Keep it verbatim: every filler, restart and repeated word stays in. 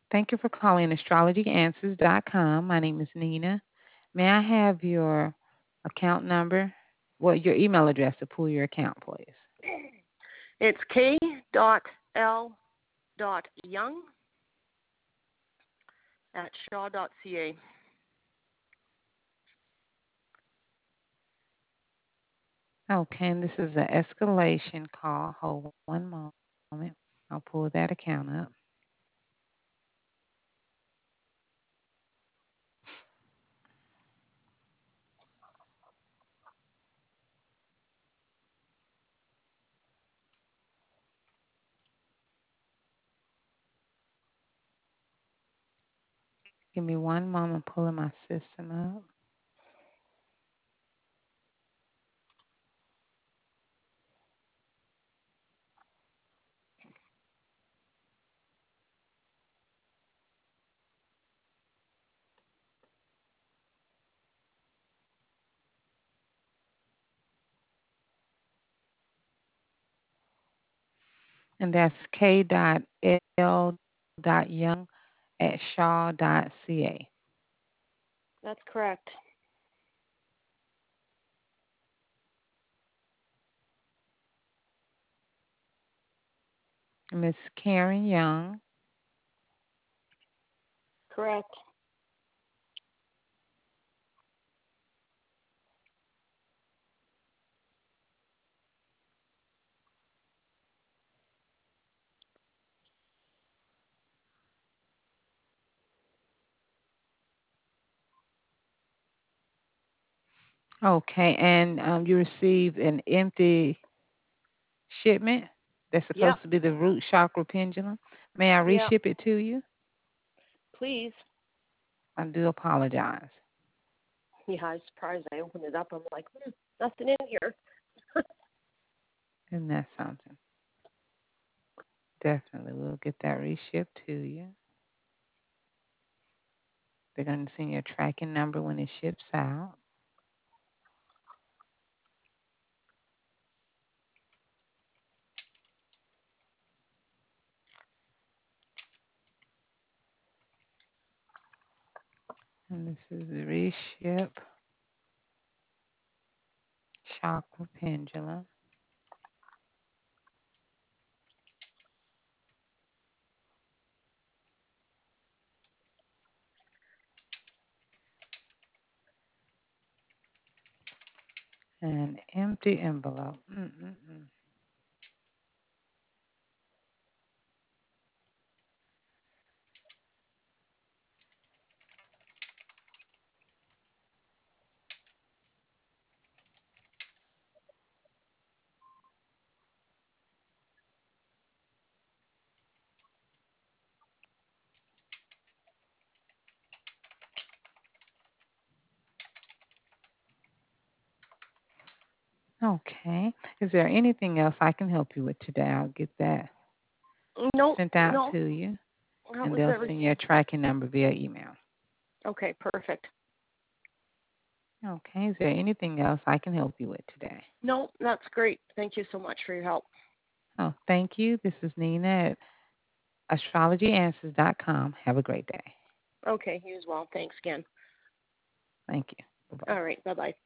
Thank you for calling astrology answers dot com. My name is Nina. May I have your account number? Well, your email address to pull your account, please. It's K dot L dot Young at shaw dot C A. Okay, and this is an escalation call. Hold one moment. I'll pull that account up. Give me one moment pulling my system up. And that's K dot L dot Young at shaw dot C A. That's correct. Miss Karen Young. Correct. Okay, and um, you received an empty shipment that's Yep. supposed to be the root chakra pendulum. May I Yep. reship it to you? Please. I do apologize. Yeah, I was surprised. I opened it up. I'm like, hmm, nothing in here. Isn't that something? Definitely, we'll get that reshipped to you. They're going to send you a tracking number when it ships out. And this is the reship chakra pendulum. An empty envelope. Mm-mm-mm. Okay. Is there anything else I can help you with today? I'll get that Nope. sent out No. to you, That and was they'll send you everything. a tracking number via email. Okay, perfect. Okay. Is there anything else I can help you with today? Nope, that's great. Thank you so much for your help. Oh, thank you. This is Nina at astrology answers dot com. Have a great day. Okay, you as well. Thanks again. Thank you. Bye-bye. All right, bye bye.